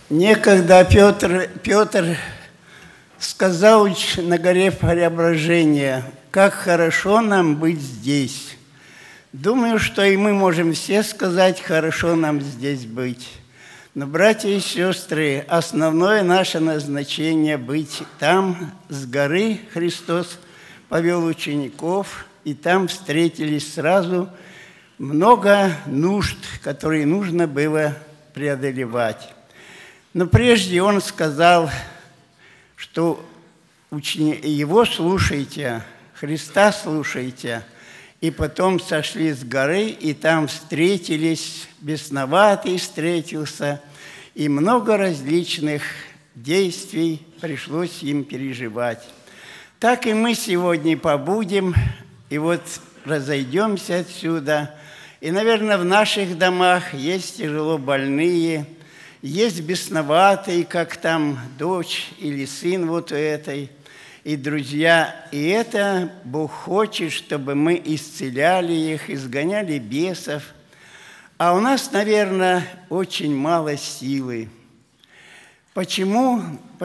Некогда Петр сказал на горе Преображения: «Как хорошо нам быть здесь». Думаю, что и мы можем все сказать: хорошо нам здесь быть. Но, братья и сестры, основное наше назначение – быть там, с горы Христос повел учеников, и там встретились сразу много нужд, которые нужно было преодолевать. Но прежде он сказал, что его слушайте, Христа слушайте. И потом сошли с горы, и там встретились, бесноватый встретился, и много различных действий пришлось им переживать. Так и мы сегодня побудем, и вот разойдемся отсюда. И, наверное, в наших домах есть тяжело больные, есть бесноватые, как там дочь или сын вот у этой. И, друзья, и это Бог хочет, чтобы мы исцеляли их, изгоняли бесов. А у нас, наверное, очень мало силы. Почему?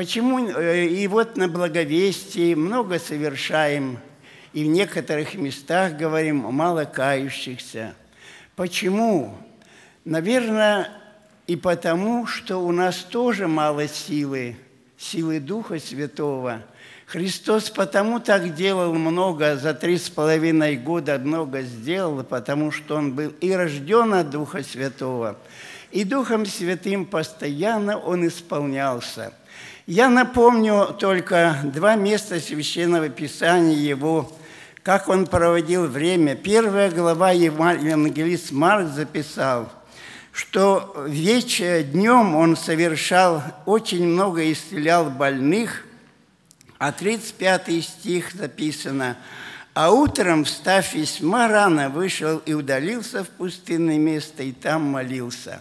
И вот на благовестии много совершаем, и в некоторых местах говорим мало кающихся. Почему? Наверное, и потому, что у нас тоже мало силы Духа Святого. Христос потому так делал много, за 3,5 года много сделал, потому что Он был и рожден от Духа Святого, и Духом Святым постоянно Он исполнялся. Я напомню только 2 места Священного Писания Его, как Он проводил время. 1 глава евангелист Марк записал, что днем Он совершал очень много, исцелял больных, а 35 стих записано: «А утром, встав весьма рано, вышел и удалился в пустынное место, и там молился».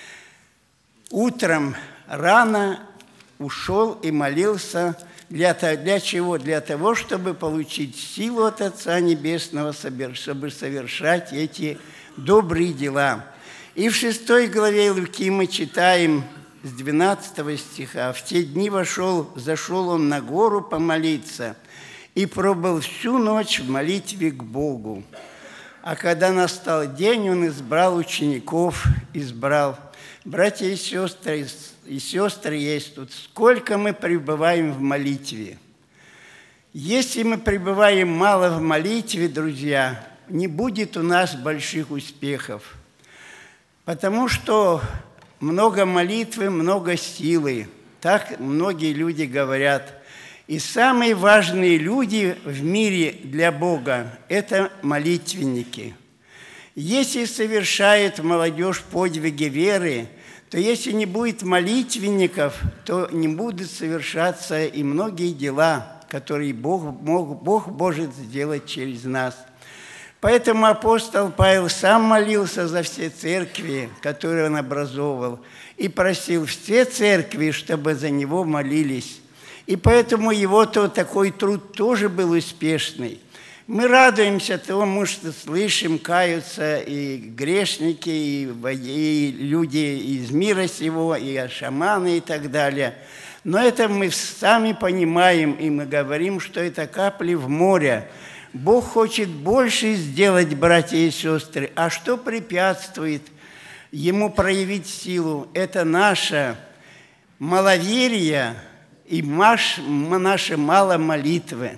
Утром рано ушел и молился. Для чего? Для того, чтобы получить силу от Отца Небесного, чтобы совершать эти добрые дела. И в 6 главе Луки мы читаем с 12 стиха: «В те дни зашел он на гору помолиться и пробыл всю ночь в молитве к Богу. А когда настал день, он избрал учеников, Братья и сестры есть тут. Сколько мы пребываем в молитве? Если мы пребываем мало в молитве, друзья, не будет у нас больших успехов. Потому что много молитвы, много силы. Так многие люди говорят. И самые важные люди в мире для Бога – это молитвенники. Если совершает молодежь подвиги веры, то если не будет молитвенников, то не будут совершаться и многие дела, которые Бог может сделать через нас. Поэтому апостол Павел сам молился за все церкви, которые он образовывал, и просил все церкви, чтобы за него молились. И поэтому его такой труд тоже был успешный. Мы радуемся тому, что слышим, каются и грешники, и люди из мира сего, и шаманы, и так далее. Но это мы сами понимаем, и мы говорим, что это капли в море. Бог хочет больше сделать, братья и сестры. А что препятствует Ему проявить силу? Это наше маловерие и наши мало молитвы.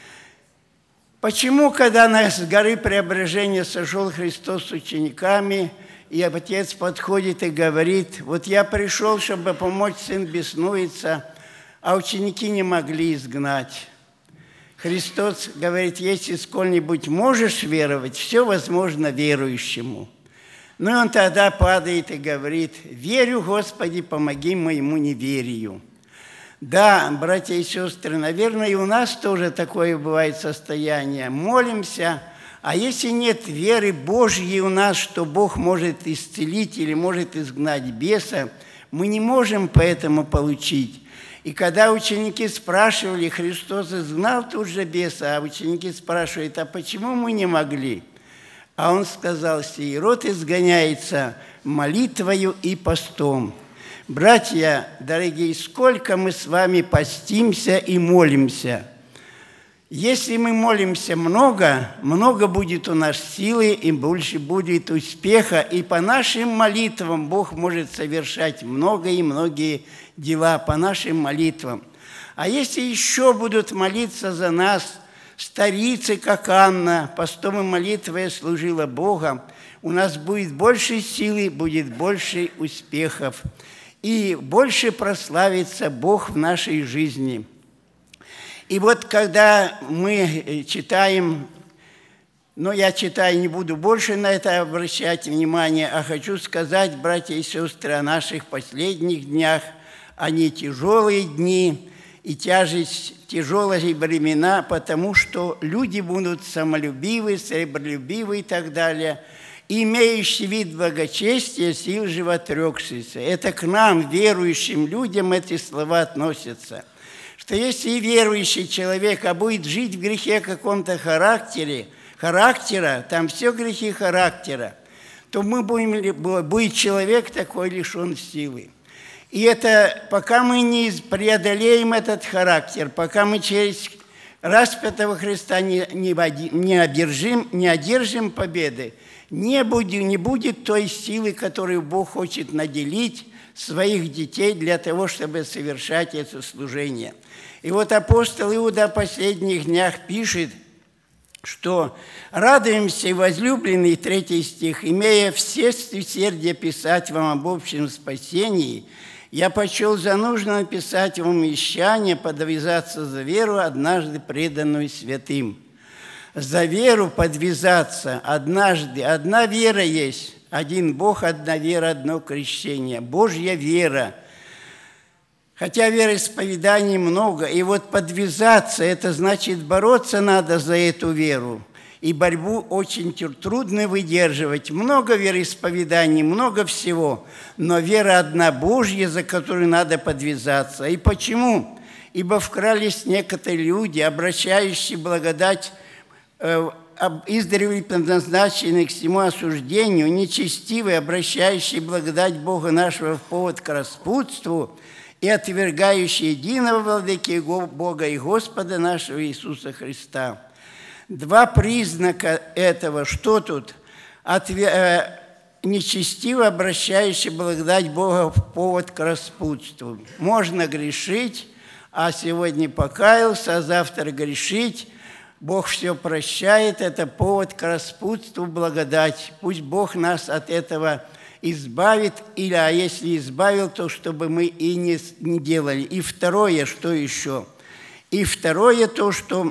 Почему, когда с горы Преображения сошел Христос с учениками, и Отец подходит и говорит: «Вот я пришел, чтобы помочь, сын беснуется», а ученики не могли изгнать? Христос говорит: если сколь-нибудь можешь веровать, все возможно верующему. Ну и он тогда падает и говорит: верю, Господи, помоги моему неверию. Да, братья и сестры, наверное, и у нас тоже такое бывает состояние. Молимся, а если нет веры Божьей у нас, что Бог может исцелить или может изгнать беса, мы не можем поэтому получить. И когда ученики спрашивали, Христос изгнал тут же беса, а ученики спрашивают: а почему мы не могли? А он сказал: сей род изгоняется молитвою и постом. Братья, дорогие, сколько мы с вами постимся и молимся. Если мы молимся много, много будет у нас силы и больше будет успеха. И по нашим молитвам Бог может совершать много и многие дела по нашим молитвам. А если еще будут молиться за нас старицы, как Анна, постом и молитвой служила Богу, у нас будет больше силы, будет больше успехов. И больше прославится Бог в нашей жизни. И вот когда мы читаем, но я читаю, не буду больше на это обращать внимание, а хочу сказать, братья и сестры, о наших последних днях. Они тяжелые дни и тяжелые времена, потому что люди будут самолюбивы, сребролюбивы и так далее, имеющий вид благочестия, сил животрекшийся. Это к нам, верующим людям, эти слова относятся. Что если верующий человек будет жить в грехе каком-то характера, там все грехи характера, то будет человек такой лишен силы. И это пока мы не преодолеем этот характер, пока мы через распятого Христа не одержим победы, не будет той силы, которую Бог хочет наделить своих детей для того, чтобы совершать это служение. И вот апостол Иуда в последних днях пишет, что «радуемся, возлюбленный», 3 стих, «имея все усердие писать вам об общем спасении, я почел за нужно написать вам вещание, подвязаться за веру, однажды преданную святым». За веру подвязаться однажды. Одна вера есть, один Бог, одна вера, одно крещение. Божья вера. Хотя вероисповеданий много. И вот подвязаться, это значит бороться надо за эту веру. И борьбу очень трудно выдерживать. Много вероисповеданий, много всего. Но вера одна Божья, за которую надо подвязаться. И почему? Ибо вкрались некоторые люди, обращающие благодать издревле предназначенный к всему осуждению, нечестивый, обращающий благодать Бога нашего в повод к распутству и отвергающий единого владыки Бога и Господа нашего Иисуса Христа. Два признака этого. Что тут? Нечестиво обращающий благодать Бога в повод к распутству. Можно грешить, а сегодня покаялся, а завтра грешить. Бог все прощает, это повод к распутству, благодать. Пусть Бог нас от этого избавит, а если избавил, то чтобы мы и не делали. И второе, что еще? И второе то, что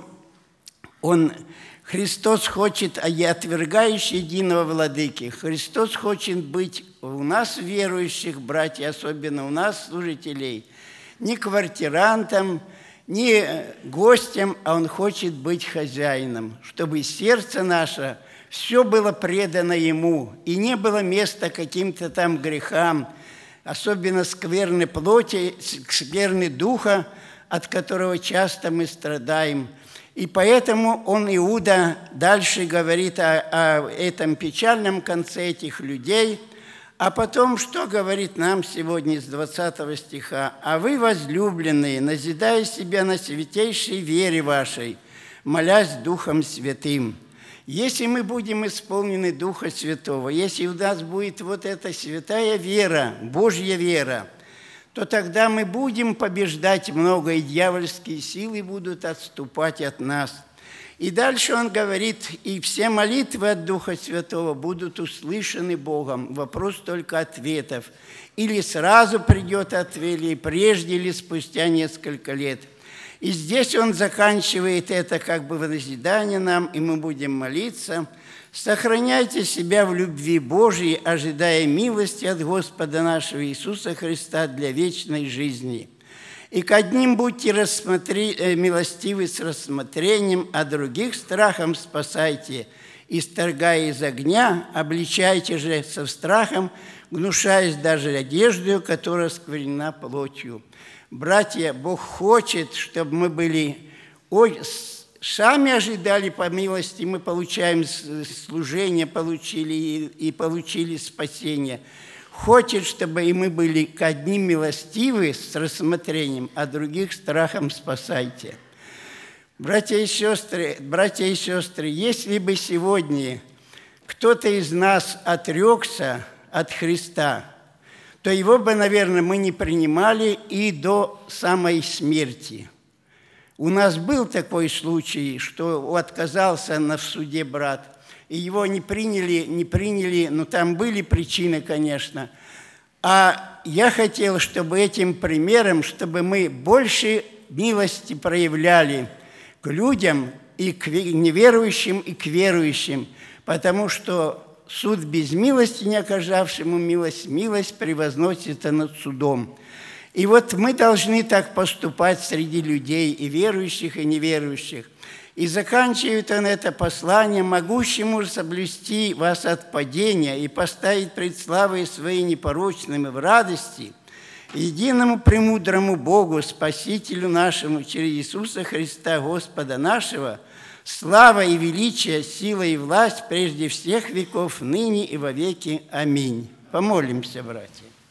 Христос хочет, отвергающий единого владыки. Христос хочет быть у нас, верующих, братья, особенно у нас, служителей, не квартирантом, не гостем, а Он хочет быть хозяином, чтобы сердце наше все было предано Ему, и не было места каким-то там грехам, особенно скверной плоти, скверной духа, от которого часто мы страдаем. И поэтому Иуда дальше говорит о этом печальном конце этих людей. А потом, что говорит нам сегодня с 20 стиха? «А вы, возлюбленные, назидая себя на святейшей вере вашей, молясь Духом Святым». Если мы будем исполнены Духа Святого, если у нас будет вот эта святая вера, Божья вера, то тогда мы будем побеждать много, и дьявольские силы будут отступать от нас. И дальше он говорит, и все молитвы от Духа Святого будут услышаны Богом. Вопрос только ответов. Или сразу придет ответ, или прежде, или спустя несколько лет. И здесь он заканчивает это как бы в назидание нам, и мы будем молиться. «Сохраняйте себя в любви Божией, ожидая милости от Господа нашего Иисуса Христа для вечной жизни». И к одним будьте милостивы с рассмотрением, а других страхом спасайте, исторгая из огня, обличайте же со страхом, гнушаясь даже одеждою, которая сквернена плотью. Братья, Бог хочет, чтобы мы были сами ожидали по милости, мы получаем служение, получили спасение. хочет, чтобы и мы были к одним милостивы с рассмотрением, а других страхом спасайте. Братья и сестры, если бы сегодня кто-то из нас отрекся от Христа, то его бы, наверное, мы не принимали и до самой смерти. У нас был такой случай, что отказался в суде брат, и его не приняли, но там были причины, конечно. А я хотел, чтобы этим примером, чтобы мы больше милости проявляли к людям, и к неверующим, и к верующим, потому что суд без милости, не оказавшему милость превозносится над судом. И вот мы должны так поступать среди людей, и верующих, и неверующих. И заканчивает он это послание: «Могущему соблюсти вас от падения и поставить пред славой своей непорочными в радости, единому премудрому Богу, Спасителю нашему, через Иисуса Христа, Господа нашего, слава и величие, сила и власть прежде всех веков, ныне и во веки. Аминь». Помолимся, братья.